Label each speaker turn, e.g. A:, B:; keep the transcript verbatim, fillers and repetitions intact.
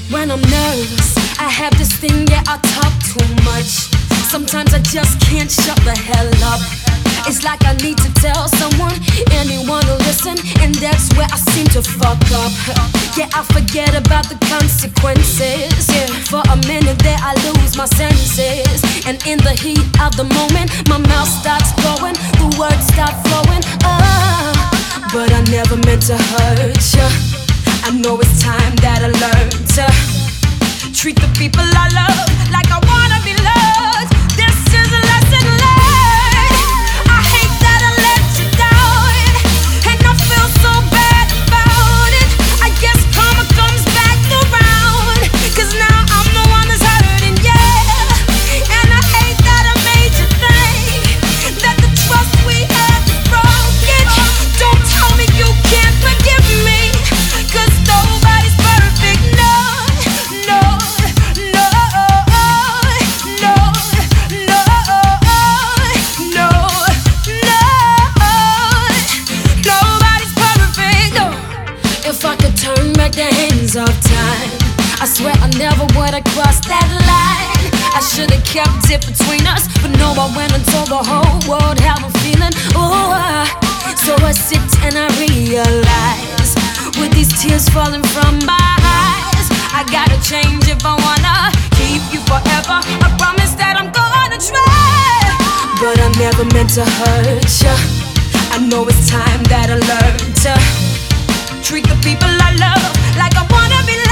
A: When I'm nervous, I have this thing, yeah, I talk too much. Sometimes I just can't shut the hell up. It's like I need to tell someone, anyone to listen, and that's where I seem to fuck up. Yeah, I forget about the consequences. Yeah, for a minute there I lose my senses, and in the heat of the moment, my mouth starts going, the words start flowing. Oh, but I never meant to hurt you. I know it's time that I learn to treat the people I love like I wanna be loved. This is a lesson learned. I hate that I let you down, and I feel so bad about it. I guess karma comes back around, 'cause now I'm the one that's hurting, yeah. And I hate that I made you think that the trust we had is broken. Don't tell me you can't forgive me, 'cause nobody's perfect, no, no, no, no, no, no, no. Nobody's perfect, no. If I could turn back the hands of time, I swear I never would have crossed that line. I should have kept it between us, but no, I went and told the whole world how I'm feeling. Oh, so I sit and I realize, with these tears falling from my eyes, I gotta change if I wanna keep you forever. I promise that I'm gonna try, but I never meant to hurt you. I know it's time that I learn to treat the people I love like I wanna be loved.